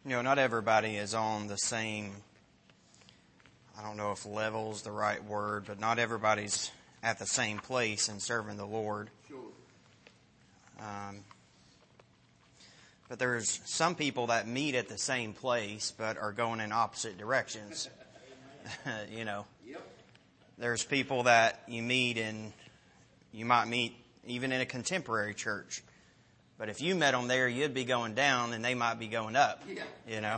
Not everybody is on the same, I don't know if level is the right word, but not everybody's at the same place in serving the Lord. Sure. But there's some people that meet at the same place but are going in opposite directions. Yep. There's people that you might meet even in a contemporary church. But if you met them there, you'd be going down and they might be going up. Yeah.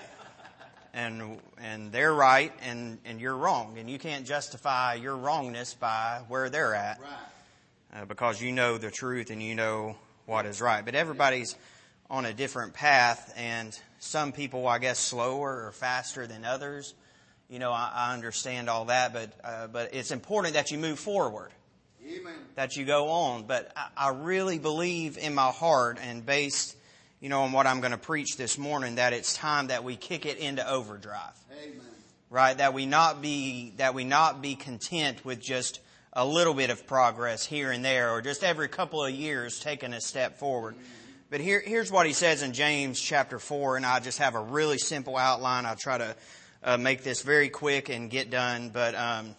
And they're right and you're wrong. And you can't justify your wrongness by where they're at. Right. Because you know the truth and you know what is right. But everybody's on a different path, and some people, I guess, slower or faster than others. I understand all that, but it's important that you move forward. Amen. That you go on. But I really believe in my heart, and based, on what I'm going to preach this morning, that it's time that we kick it into overdrive. Amen. Right? That we not be content with just a little bit of progress here and there, or just every couple of years taking a step forward. Mm-hmm. But here's what he says in James chapter 4, and I just have a really simple outline. I'll try to make this very quick and get done. But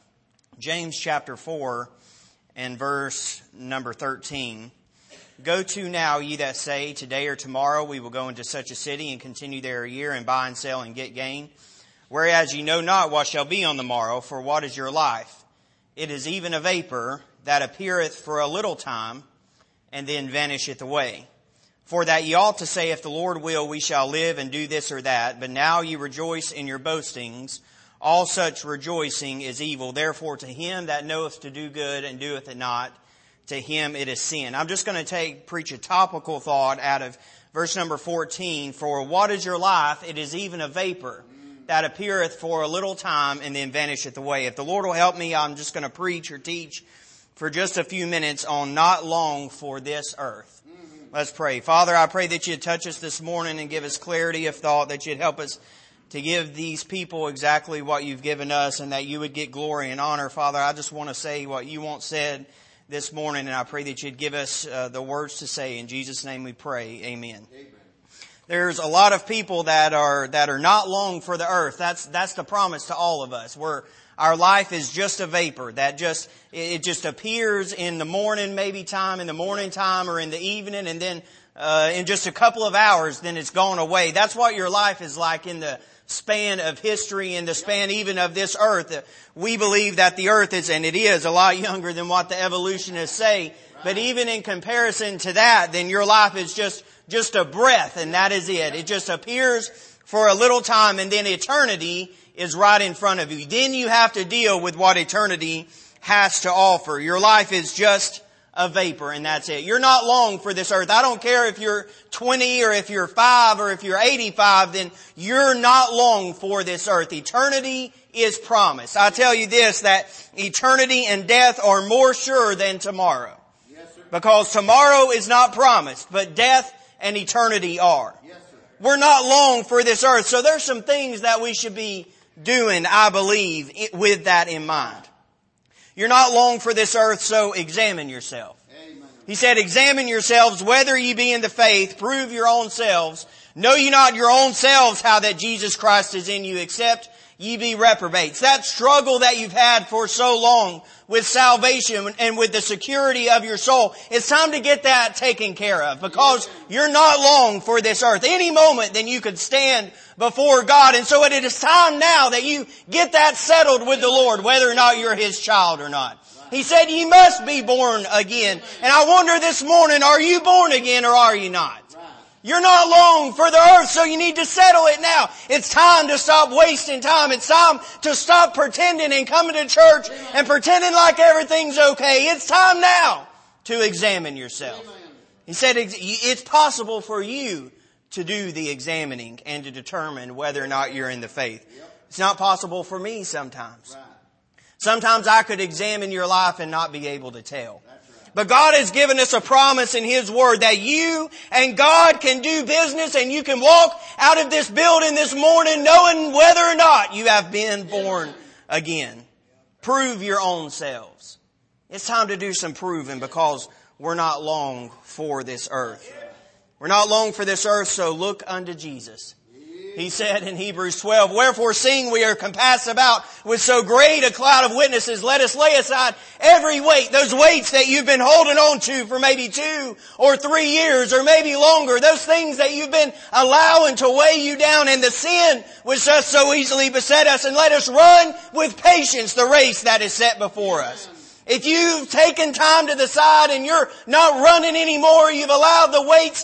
James chapter 4 and verse number 13. Go to now, ye that say, today or tomorrow we will go into such a city and continue there a year and buy and sell and get gain. Whereas ye know not what shall be on the morrow, for what is your life? It is even a vapor that appeareth for a little time and then vanisheth away. For that ye ought to say, if the Lord will, we shall live and do this or that. But now ye rejoice in your boastings. All such rejoicing is evil. Therefore to him that knoweth to do good and doeth it not, to him it is sin. I'm just going to preach a topical thought out of verse number 14. For what is your life? It is even a vapor that appeareth for a little time and then vanisheth away. If the Lord will help me, I'm just going to preach or teach for just a few minutes on not long for this earth. Let's pray. Father, I pray that you'd touch us this morning and give us clarity of thought, that you'd help us to give these people exactly what you've given us, and that you would get glory and honor. Father, I just want to say what you want said this morning, and I pray that you'd give us the words to say. In Jesus' name we pray. Amen. Amen. There's a lot of people that are not long for the earth. That's the promise to all of us. Our life is just a vapor that it just appears in the morning, maybe time, in the morning time or in the evening, and then in just a couple of hours, then it's gone away. That's what your life is like in the span of history, in the span even of this earth. We believe that the earth is, and it is, a lot younger than what the evolutionists say. But even in comparison to that, then your life is just a breath, and that is it. It just appears for a little time, and then eternity is right in front of you. Then you have to deal with what eternity has to offer. Your life is just a vapor, and that's it. You're not long for this earth. I don't care if you're 20 or if you're 5 or if you're 85, then you're not long for this earth. Eternity is promised. I tell you this, that eternity and death are more sure than tomorrow. Yes, sir. Because tomorrow is not promised, but death and eternity are. Yes, sir. We're not long for this earth. So there's some things that we should be doing, I believe, with that in mind. You're not long for this earth, so examine yourself. Amen. He said, examine yourselves, whether ye be in the faith, prove your own selves. Know ye not your own selves how that Jesus Christ is in you, except ye be reprobates. That struggle that you've had for so long with salvation and with the security of your soul, it's time to get that taken care of, because you're not long for this earth. Any moment then you could stand before God. And so it is time now that you get that settled with the Lord, whether or not you're His child or not. He said, ye must be born again. And I wonder this morning, are you born again or are you not? You're not long for the earth, so you need to settle it now. It's time to stop wasting time. It's time to stop pretending and coming to church and pretending like everything's okay. It's time now to examine yourself. He said it's possible for you to do the examining and to determine whether or not you're in the faith. It's not possible for me sometimes. Sometimes I could examine your life and not be able to tell. But God has given us a promise in His Word that you and God can do business, and you can walk out of this building this morning knowing whether or not you have been born again. Prove your own selves. It's time to do some proving, because we're not long for this earth. We're not long for this earth, so look unto Jesus. He said in Hebrews 12, "Wherefore seeing we are compassed about with so great a cloud of witnesses, let us lay aside every weight," those weights that you've been holding on to for maybe 2 or 3 years or maybe longer, those things that you've been allowing to weigh you down, and the sin which does so easily beset us, and let us run with patience the race that is set before us. If you've taken time to the side and you're not running anymore, you've allowed the weights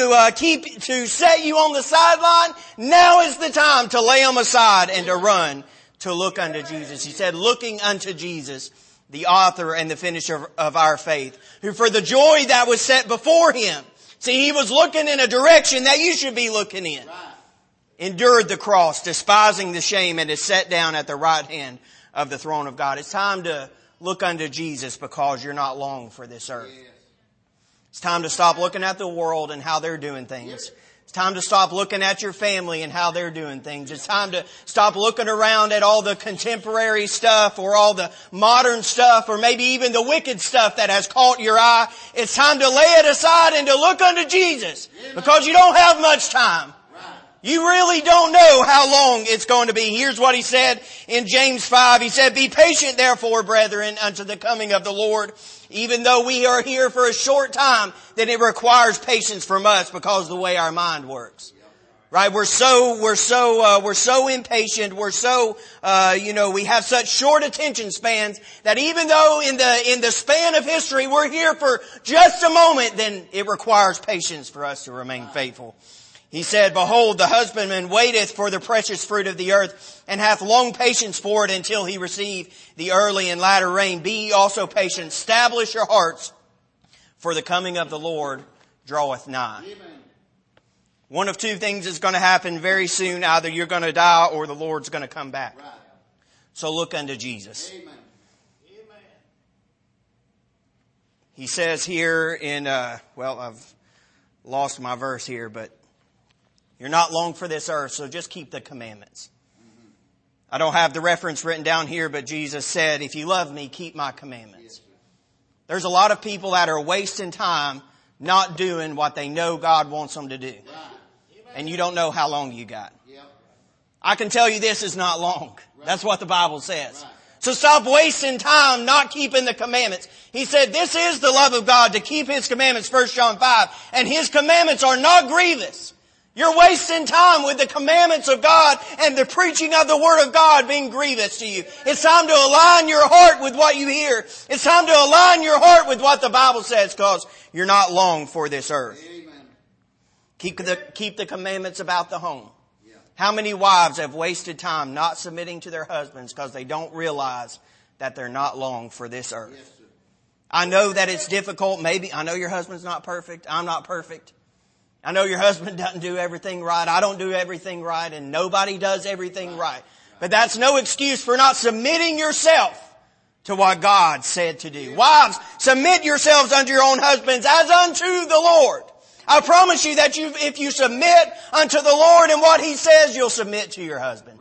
to set you on the sideline, now is the time to lay them aside and to run, to look unto Jesus. He said, looking unto Jesus, the author and the finisher of our faith, who for the joy that was set before him, see, he was looking in a direction that you should be looking in, endured the cross, despising the shame, and is set down at the right hand of the throne of God. It's time to look unto Jesus because you're not long for this earth. It's time to stop looking at the world and how they're doing things. It's time to stop looking at your family and how they're doing things. It's time to stop looking around at all the contemporary stuff or all the modern stuff or maybe even the wicked stuff that has caught your eye. It's time to lay it aside and to look unto Jesus because you don't have much time. You really don't know how long it's going to be. Here's what he said in James 5. He said, "Be patient therefore, brethren, unto the coming of the Lord. Even though we are here for a short time, then it requires patience from us because of the way our mind works." Right? We're so impatient. We're so, we have such short attention spans that even though in the span of history we're here for just a moment, then it requires patience for us to remain faithful. He said, "Behold, the husbandman waiteth for the precious fruit of the earth, and hath long patience for it until he receive the early and latter rain. Be ye also patient. Establish your hearts, for the coming of the Lord draweth nigh." Amen. One of two things is going to happen very soon. Either you're going to die or the Lord's going to come back. Right. So look unto Jesus. Amen. He says here in, I've lost my verse here, but you're not long for this earth, so just keep the commandments. I don't have the reference written down here, but Jesus said, "If you love me, keep my commandments." There's a lot of people that are wasting time not doing what they know God wants them to do. And you don't know how long you got. I can tell you this is not long. That's what the Bible says. So stop wasting time not keeping the commandments. He said, this is the love of God, to keep His commandments, 1 John 5. And His commandments are not grievous. You're wasting time with the commandments of God and the preaching of the Word of God being grievous to you. It's time to align your heart with what you hear. It's time to align your heart with what the Bible says, because you're not long for this earth. Amen. Keep the commandments about the home. Yeah. How many wives have wasted time not submitting to their husbands because they don't realize that they're not long for this earth? Yes, sir. I know that it's difficult. Maybe I know your husband's not perfect. I'm not perfect. I know your husband doesn't do everything right. I don't do everything right, and nobody does everything right. But that's no excuse for not submitting yourself to what God said to do. Wives, submit yourselves unto your own husbands as unto the Lord. I promise you that if you submit unto the Lord and what He says, you'll submit to your husband.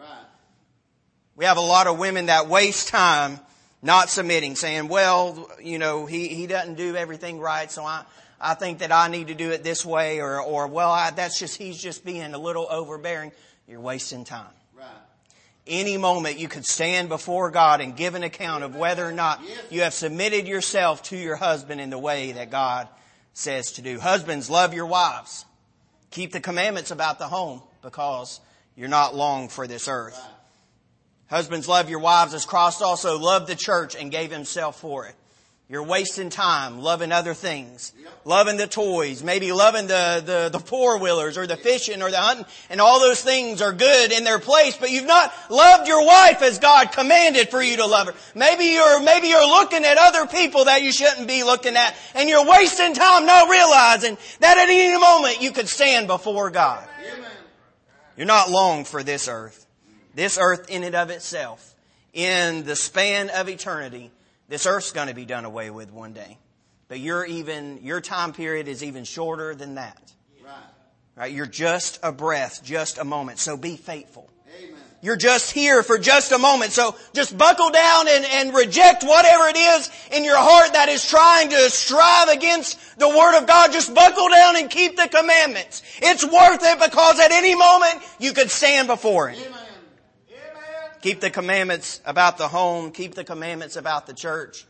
We have a lot of women that waste time not submitting, saying, well, he doesn't do everything right, so I think that I need to do it this way, he's just being a little overbearing. You're wasting time. Right. Any moment you could stand before God and give an account of whether or not you have submitted yourself to your husband in the way that God says to do. Husbands, love your wives. Keep the commandments about the home, because you're not long for this earth. Right. Husbands, love your wives as Christ also loved the church and gave Himself for it. You're wasting time loving other things, loving the toys, maybe loving the four-wheelers or the fishing or the hunting, and all those things are good in their place, but you've not loved your wife as God commanded for you to love her. Maybe you're looking at other people that you shouldn't be looking at, and you're wasting time not realizing that at any moment you could stand before God. Amen. You're not long for this earth. This earth in and of itself, in the span of eternity, this earth's going to be done away with one day. But your time period is even shorter than that. Right? You're just a breath, just a moment. So be faithful. Amen. You're just here for just a moment. So just buckle down and reject whatever it is in your heart that is trying to strive against the Word of God. Just buckle down and keep the commandments. It's worth it because at any moment you could stand before Him. Amen. Amen. Keep the commandments about the home. Keep the commandments about the church.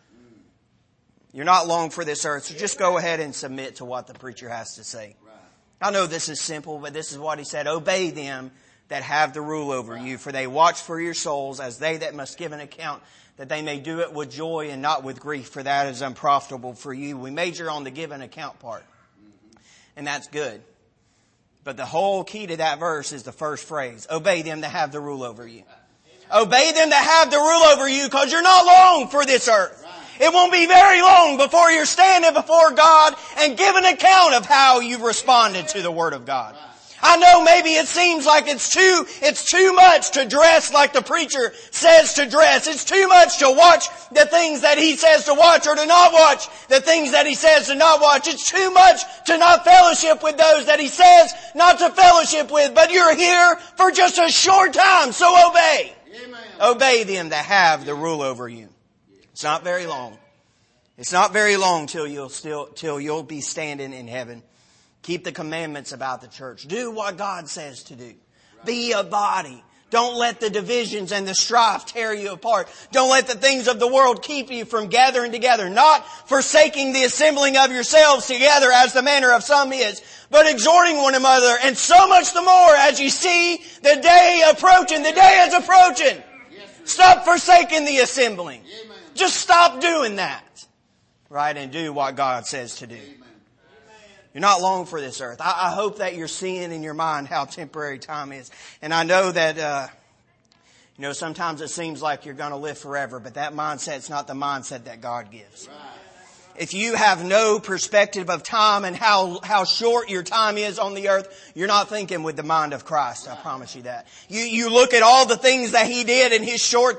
You're not long for this earth, so just go ahead and submit to what the preacher has to say. I know this is simple, but this is what he said. Obey them that have the rule over you, for they watch for your souls as they that must give an account, that they may do it with joy and not with grief, for that is unprofitable for you. We major on the give an account part, and that's good. But the whole key to that verse is the first phrase. Obey them that have the rule over you. Obey them that have the rule over you, because you're not long for this earth. It won't be very long before you're standing before God and give an account of how you've responded to the Word of God. I know maybe it seems like it's too much to dress like the preacher says to dress. It's too much to watch the things that he says to watch or to not watch the things that he says to not watch. It's too much to not fellowship with those that he says not to fellowship with. But you're here for just a short time, so obey. Amen. Obey them that have the rule over you. It's not very long. It's not very long till you'll be standing in heaven. Keep the commandments about the church. Do what God says to do. Be a body. Don't let the divisions and the strife tear you apart. Don't let the things of the world keep you from gathering together. Not forsaking the assembling of yourselves together as the manner of some is, but exhorting one another, and so much the more as you see the day approaching. The day is approaching. Stop forsaking the assembling. Just stop doing that. Right? And do what God says to do. You're not long for this earth. I hope that you're seeing in your mind how temporary time is. And I know that, sometimes it seems like you're going to live forever, but that mindset's not the mindset that God gives. If you have no perspective of time and how short your time is on the earth, you're not thinking with the mind of Christ. I promise you that. You look at all the things that He did in His short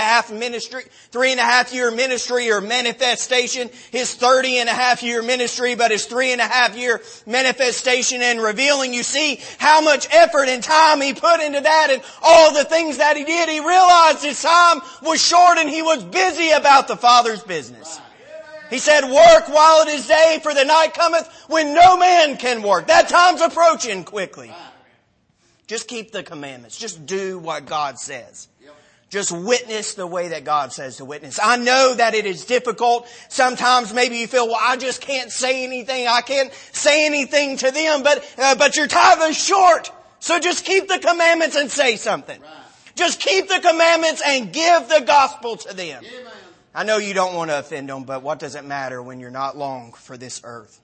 3.5 year ministry or manifestation, His 30.5 year ministry, but His 3.5 year manifestation and revealing. You see how much effort and time He put into that and all the things that He did. He realized His time was short and He was busy about the Father's business. He said, work while it is day, for the night cometh when no man can work. That time's approaching quickly. Just keep the commandments. Just do what God says. Just witness the way that God says to witness. I know that it is difficult. Sometimes maybe you feel, well, I just can't say anything. I can't say anything to them. But your time is short. So just keep the commandments and say something. Just keep the commandments and give the gospel to them. I know you don't want to offend them, but what does it matter when you're not long for this earth?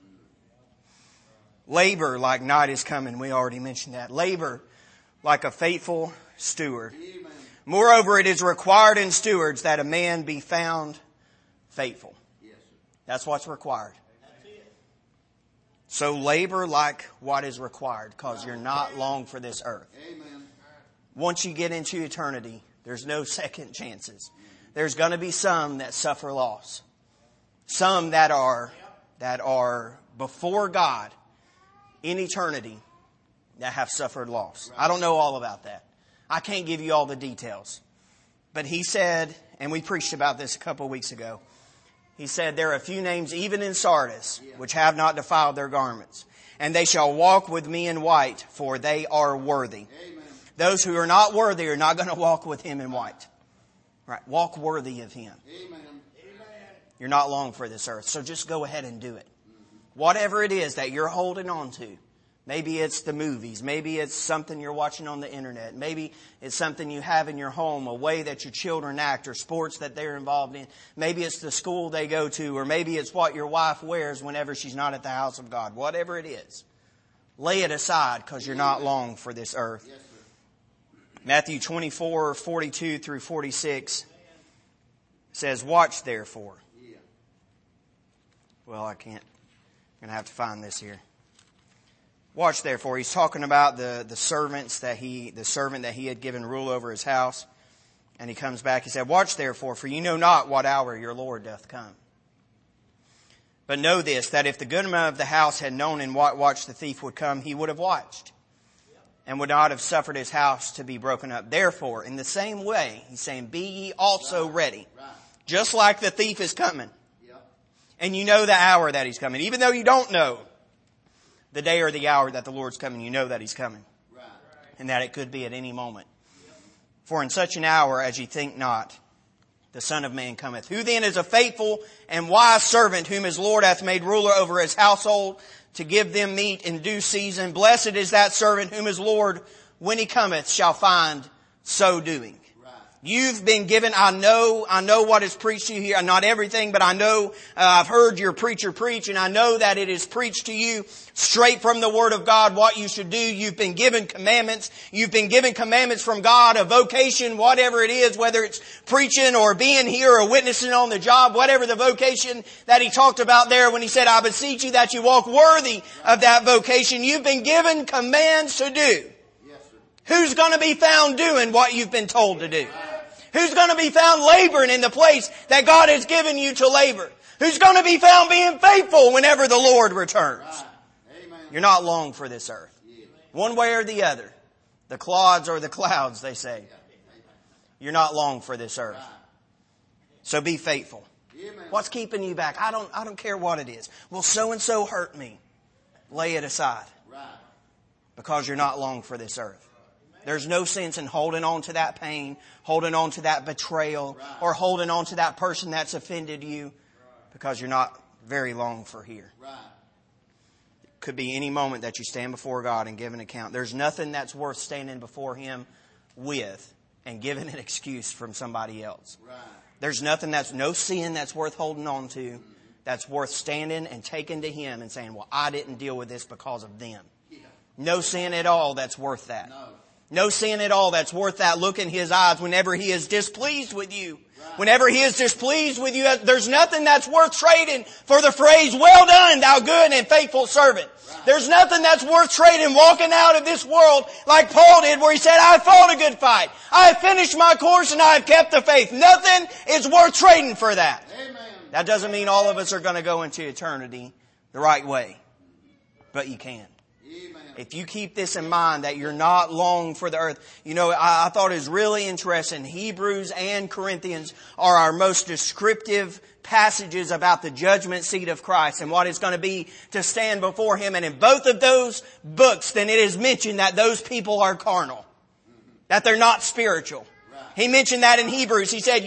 Labor like night is coming. We already mentioned that. Labor like a faithful steward. Amen. Moreover, it is required in stewards that a man be found faithful. Yes, that's what's required. That's it. So labor like what is required, because you're not long for this earth. Amen. Once you get into eternity, there's no second chances. There's going to be some that suffer loss. Some that are before God in eternity that have suffered loss. I don't know all about that. I can't give you all the details. But He said, and we preached about this a couple of weeks ago, He said, there are a few names even in Sardis which have not defiled their garments. And they shall walk with me in white, for they are worthy. Amen. Those who are not worthy are not going to walk with Him in white. Right, walk worthy of Him. Amen. You're not long for this earth, so just go ahead and do it. Whatever it is that you're holding on to, maybe it's the movies, maybe it's something you're watching on the internet, maybe it's something you have in your home, a way that your children act or sports that they're involved in. Maybe it's the school they go to, or maybe it's what your wife wears whenever she's not at the house of God. Whatever it is, lay it aside because you're not long for this earth. Yes, Matthew 24:42 through 46 says, watch therefore. Well, I can't. I'm going to have to find this here. Watch therefore. He's talking about the servant that he had given rule over his house. And he comes back. He said, watch therefore, for you know not what hour your Lord doth come. But know this, that if the goodman of the house had known in what watch the thief would come, he would have watched and would not have suffered his house to be broken up. Therefore, in the same way, he's saying, be ye also ready. Just like the thief is coming. And you know the hour that he's coming. Even though you don't know the day or the hour that the Lord's coming, you know that he's coming. And that it could be at any moment. For in such an hour as ye think not, the Son of Man cometh. Who then is a faithful and wise servant whom his Lord hath made ruler over his household, to give them meat in due season? Blessed is that servant whom his Lord, when he cometh, shall find so doing. You've been given, I know what is preached to you here. Not everything, but I know, I've heard your preacher preach, and I know that it is preached to you straight from the Word of God what you should do. You've been given commandments. You've been given commandments from God, a vocation, whatever it is, whether it's preaching or being here or witnessing on the job, whatever the vocation that he talked about there when he said, I beseech you that you walk worthy of that vocation. You've been given commands to do. Who's going to be found doing what you've been told to do? Who's going to be found laboring in the place that God has given you to labor? Who's going to be found being faithful whenever the Lord returns? You're not long for this earth. One way or the other. The clods or the clouds, they say. You're not long for this earth. So be faithful. What's keeping you back? I don't care what it is. Well, so-and-so hurt me. Lay it aside. Because you're not long for this earth. There's no sense in holding on to that pain, holding on to that betrayal, or holding on to that person that's offended you, because you're not very long for here. It could be any moment that you stand before God and give an account. There's nothing that's worth standing before Him with and giving an excuse from somebody else. There's no sin that's worth holding on to, that's worth standing and taking to Him and saying, well, I didn't deal with this because of them. No sin at all that's worth that. No sin at all that's worth that look in His eyes whenever He is displeased with you. Whenever He is displeased with you, there's nothing that's worth trading for the phrase, well done, thou good and faithful servant. There's nothing that's worth trading walking out of this world like Paul did, where he said, I fought a good fight. I have finished my course and I have kept the faith. Nothing is worth trading for that. That doesn't mean all of us are going to go into eternity the right way. But you can. If you keep this in mind, that you're not long for the earth. You know, I thought it was really interesting. Hebrews and Corinthians are our most descriptive passages about the judgment seat of Christ and what it's going to be to stand before Him. And in both of those books, then it is mentioned that those people are carnal. That they're not spiritual. He mentioned that in Hebrews. He said,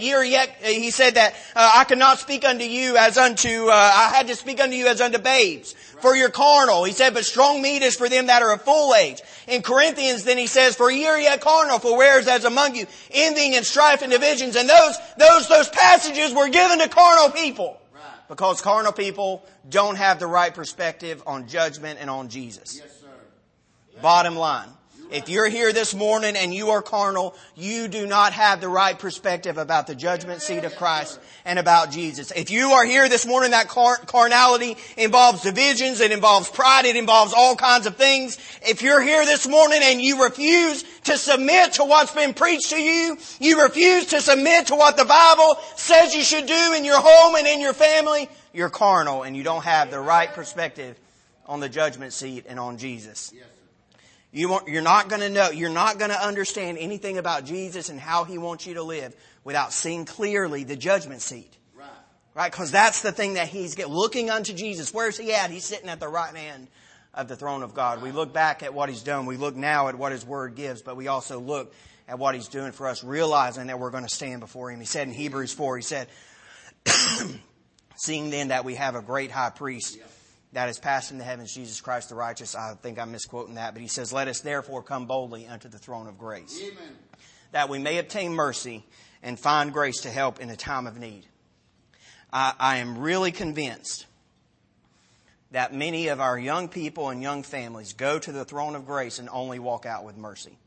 that I could not speak unto you as unto, I had to speak unto you as unto babes. For you're carnal. He said, but strong meat is for them that are of full age. In Corinthians, then he says, for ye are yet carnal, for whereas as among you envying and strife and divisions. And those passages were given to carnal people. Because carnal people don't have the right perspective on judgment and on Jesus. Yes, sir. Bottom line. If you're here this morning and you are carnal, you do not have the right perspective about the judgment seat of Christ and about Jesus. If you are here this morning, that carnality involves divisions, it involves pride, it involves all kinds of things. If you're here this morning and you refuse to submit to what's been preached to you, you refuse to submit to what the Bible says you should do in your home and in your family, you're carnal and you don't have the right perspective on the judgment seat and on Jesus. You're not going to know, you're not going to understand anything about Jesus and how He wants you to live without seeing clearly the judgment seat. Right? Because that's the thing that He's looking unto Jesus. Where's He at? He's sitting at the right hand of the throne of God. We look back at what He's done. We look now at what His Word gives, but we also look at what He's doing for us, realizing that we're going to stand before Him. He said in Hebrews 4, He said, seeing then that we have a great high priest that is passed in the heavens, Jesus Christ the righteous. I think I'm misquoting that, but He says, let us therefore come boldly unto the throne of grace, that we may obtain mercy and find grace to help in a time of need. I am really convinced that many of our young people and young families go to the throne of grace and only walk out with mercy.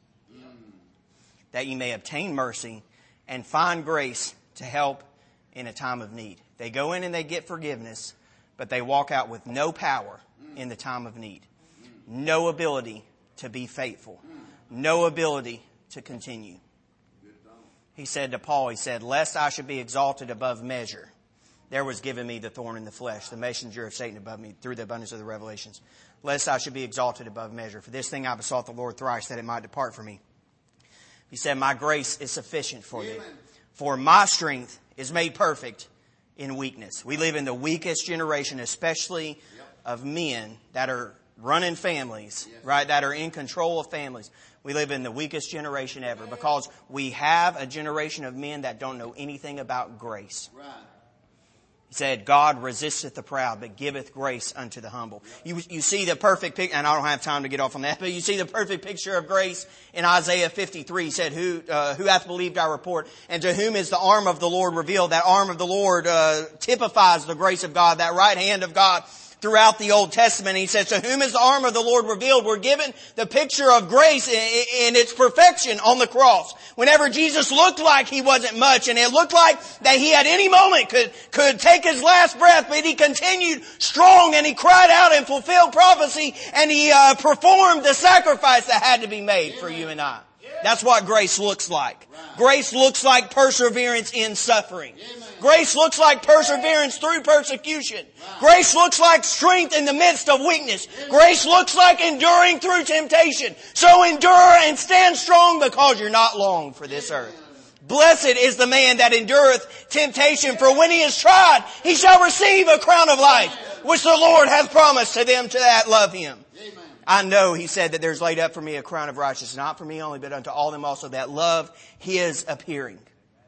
That you may obtain mercy and find grace to help in a time of need. They go in and they get forgiveness, but they walk out with no power in the time of need. No ability to be faithful. No ability to continue. He said to Paul, he said, lest I should be exalted above measure there was given me the thorn in the flesh, the messenger of Satan above me, through the abundance of the revelations, lest I should be exalted above measure. For this thing I besought the Lord thrice, that it might depart from me. He said, my grace is sufficient for thee, for my strength is made perfect in weakness. We live in the weakest generation, especially of men that are running families, right, that are in control of families. We live in the weakest generation ever because we have a generation of men that don't know anything about grace. He said, God resisteth the proud, but giveth grace unto the humble. You see the perfect picture, and I don't have time to get off on that, but you see the perfect picture of grace in Isaiah 53. He said, who hath believed our report, and to whom is the arm of the Lord revealed? That arm of the Lord typifies the grace of God, that right hand of God throughout the Old Testament. He says, to whom is the arm of the Lord revealed? We're given the picture of grace in its perfection on the cross. Whenever Jesus looked like he wasn't much, and it looked like that he at any moment could take his last breath, but he continued strong, and he cried out and fulfilled prophecy, and he performed the sacrifice that had to be made for you and I. That's what grace looks like. Grace looks like perseverance in suffering. Grace looks like perseverance through persecution. Grace looks like strength in the midst of weakness. Grace looks like enduring through temptation. So endure and stand strong, because you're not long for this earth. Blessed is the man that endureth temptation, for when he is tried, he shall receive a crown of life, which the Lord hath promised to them that love him. I know, he said, that there's laid up for me a crown of righteousness, not for me only, but unto all them also that love his appearing.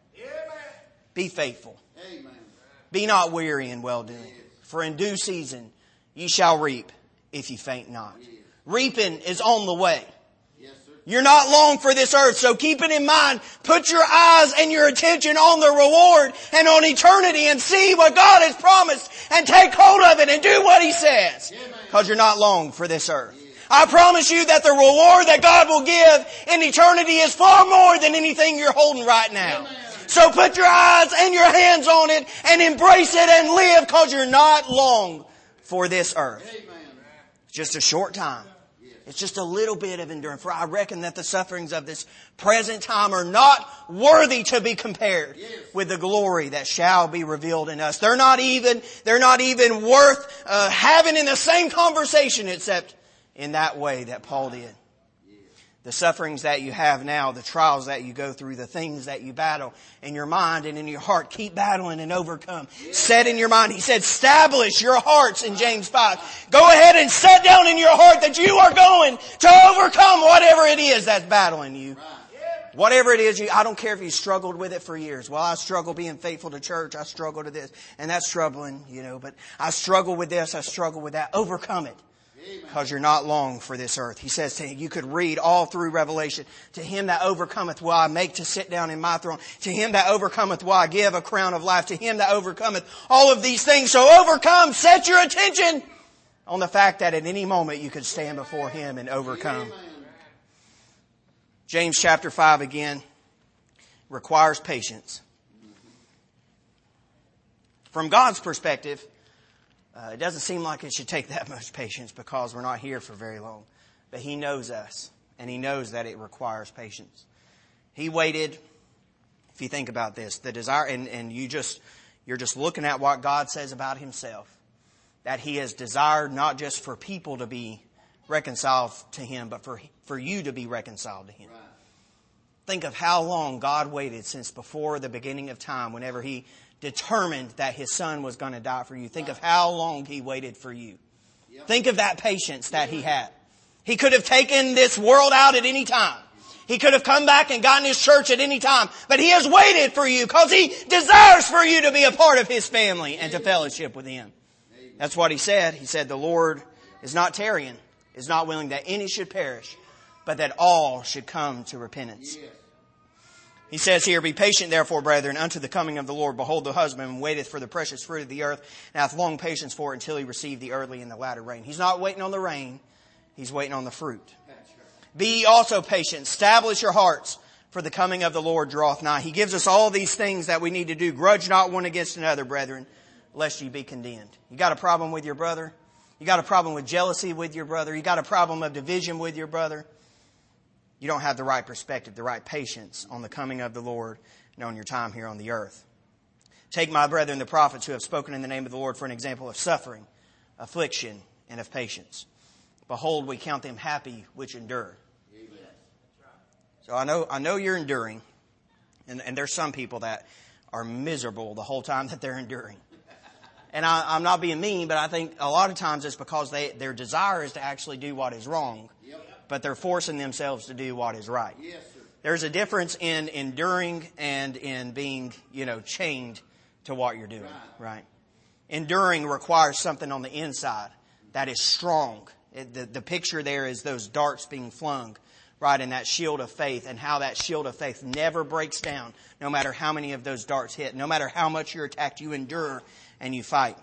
Be faithful. Be not weary in well-doing. For in due season ye shall reap, if ye faint not. Reaping is on the way. You're not long for this earth, so keep it in mind. Put your eyes and your attention on the reward and on eternity, and see what God has promised, and take hold of it and do what he says. Because you're not long for this earth. I promise you that the reward that God will give in eternity is far more than anything you're holding right now. So put your eyes and your hands on it and embrace it and live, because you're not long for this earth. It's just a short time. It's just a little bit of endurance. For I reckon that the sufferings of this present time are not worthy to be compared with the glory that shall be revealed in us. They're not even worth having in the same conversation, except in that way that Paul did. The sufferings that you have now, the trials that you go through, the things that you battle in your mind and in your heart, keep battling and overcome. Set in your mind. He said, establish your hearts in James 5. Go ahead and set down in your heart that you are going to overcome whatever it is that's battling you. Whatever it is, I don't care if you struggled with it for years. Well, I struggle being faithful to church. I struggle to this. And that's troubling, but I struggle with this. I struggle with that. Overcome it. Because you're not long for this earth. He says to him, you could read all through Revelation. To him that overcometh will I make to sit down in my throne. To him that overcometh will I give a crown of life. To him that overcometh all of these things. So overcome. Set your attention on the fact that at any moment you could stand before him and overcome. James chapter 5 again requires patience. From God's perspective, it doesn't seem like it should take that much patience, because we're not here for very long. But he knows us, and he knows that it requires patience. He waited, if you think about this, the desire, and you're just looking at what God says about himself, that he has desired not just for people to be reconciled to him, but for you to be reconciled to him. Right. Think of how long God waited since before the beginning of time, whenever he determined that his son was going to die for you. Think of how long he waited for you. Think of that patience that he had. He could have taken this world out at any time. He could have come back and gotten his church at any time. But he has waited for you because he desires for you to be a part of his family and to fellowship with him. That's what he said. He said, the Lord is not tarrying, is not willing that any should perish, but that all should come to repentance. He says here, be patient therefore, brethren, unto the coming of the Lord. Behold, the husbandman waiteth for the precious fruit of the earth, and hath long patience for it until he receive the early and the latter rain. He's not waiting on the rain. He's waiting on the fruit. Be ye also patient. Establish your hearts, for the coming of the Lord draweth nigh. He gives us all these things that we need to do. Grudge not one against another, brethren, lest ye be condemned. You got a problem with your brother? You got a problem with jealousy with your brother? You got a problem of division with your brother? You don't have the right perspective, the right patience on the coming of the Lord and on your time here on the earth. Take my brethren, the prophets, who have spoken in the name of the Lord, for an example of suffering, affliction, and of patience. Behold, we count them happy which endure. So I know you're enduring, and there's some people that are miserable the whole time that they're enduring. And I'm not being mean, but I think a lot of times it's because their desire is to actually do what is wrong, but they're forcing themselves to do what is right. There's a difference in enduring and in being, chained to what you're doing, right? Enduring requires something on the inside that is strong. The picture there is those darts being flung, right, in that shield of faith, and how that shield of faith never breaks down, no matter how many of those darts hit. No matter how much you're attacked, you endure and you fight.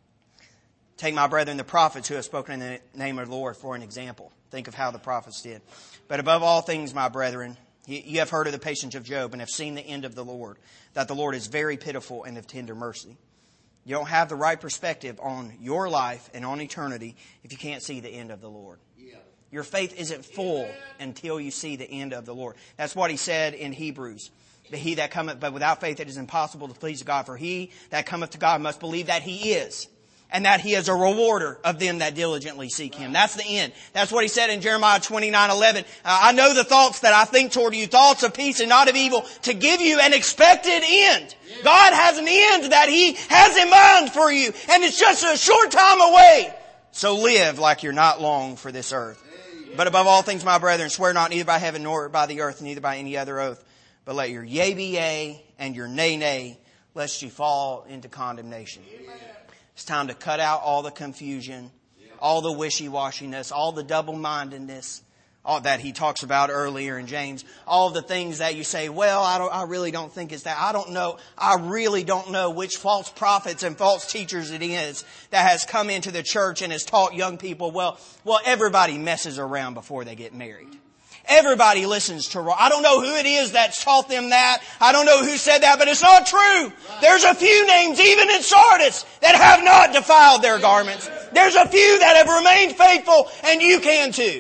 Take my brethren, the prophets, who have spoken in the name of the Lord, for an example. Think of how the prophets did. But above all things, my brethren, you have heard of the patience of Job and have seen the end of the Lord, that the Lord is very pitiful and of tender mercy. You don't have the right perspective on your life and on eternity if you can't see the end of the Lord. Your faith isn't full until you see the end of the Lord. That's what he said in Hebrews. But without faith it is impossible to please God. For he that cometh to God must believe that he is, and that he is a rewarder of them that diligently seek him. That's the end. That's what he said in Jeremiah 29:11. I know the thoughts that I think toward you, thoughts of peace and not of evil, to give you an expected end. God has an end that he has in mind for you, and it's just a short time away. So live like you're not long for this earth. But above all things, my brethren, swear not neither by heaven nor by the earth, neither by any other oath, but let your yea be yea and your nay nay, lest you fall into condemnation. Amen. It's time to cut out all the confusion, all the wishy-washiness, all the double-mindedness, all that he talks about earlier in James. All the things that you say, well, I really don't think it's that. I don't know. I really don't know which false prophets and false teachers it is that has come into the church and has taught young people, well, everybody messes around before they get married. Everybody listens to I don't know who it is that's taught them that. I don't know who said that, but it's not true. There's a few names, even in Sardis, that have not defiled their garments. There's a few that have remained faithful, and you can too.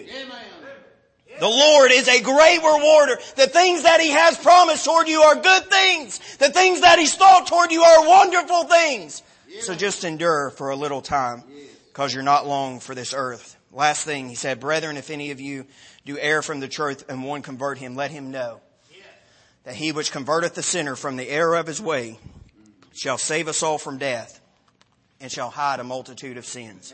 The Lord is a great rewarder. The things that he has promised toward you are good things. The things that he's thought toward you are wonderful things. So just endure for a little time, because you're not long for this earth. Last thing, he said, brethren, if any of you do err from the truth and one convert him, let him know that he which converteth the sinner from the error of his way shall save us all from death and shall hide a multitude of sins.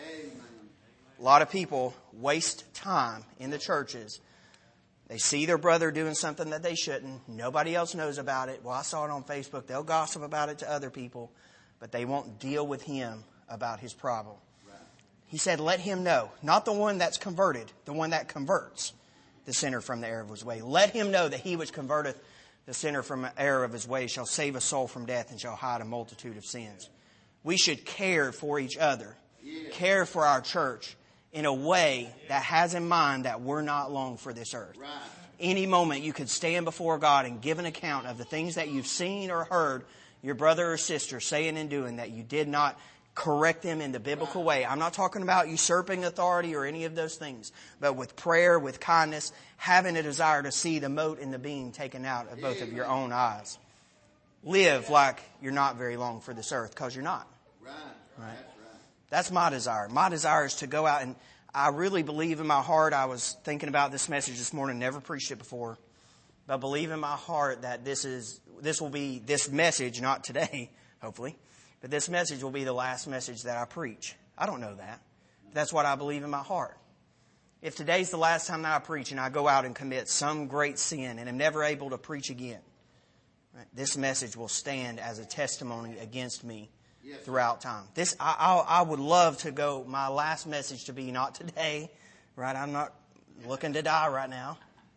A lot of people waste time in the churches. They see their brother doing something that they shouldn't. Nobody else knows about it. Well, I saw it on Facebook. They'll gossip about it to other people, but they won't deal with him about his problem. He said, let him know, not the one that's converted, the one that converts the sinner from the error of his way. Let him know that he which converteth the sinner from the error of his way shall save a soul from death and shall hide a multitude of sins. We should care for each other, care for our church in a way that has in mind that we're not long for this earth. Any moment you could stand before God and give an account of the things that you've seen or heard your brother or sister saying and doing that you did not correct them in the biblical way. I'm not talking about usurping authority or any of those things, but with prayer, with kindness, having a desire to see the mote and the beam taken out of both of your own eyes. Live like you're not very long for this earth, because you're not. Right? That's my desire. My desire is to go out, and I really believe in my heart. I was thinking about this message this morning, never preached it before, but believe in my heart that this will be this message, not today, hopefully, but this message will be the last message that I preach. I don't know that. But that's what I believe in my heart. If today's the last time that I preach and I go out and commit some great sin and am never able to preach again, right, this message will stand as a testimony against me throughout time. I would love to go, my last message to be not today, right? I'm not looking to die right now.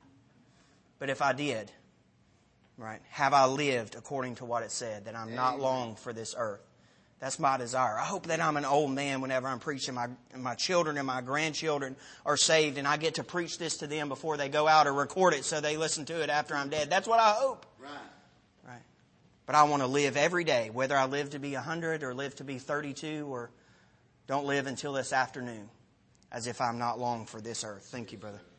But if I did, right, have I lived according to what it said, that I'm not long for this earth? That's my desire. I hope that I'm an old man whenever I'm preaching. My children and my grandchildren are saved, and I get to preach this to them before they go out or record it so they listen to it after I'm dead. That's what I hope. Right. But I want to live every day, whether I live to be 100 or live to be 32 or don't live until this afternoon, as if I'm not long for this earth. Thank you, brother.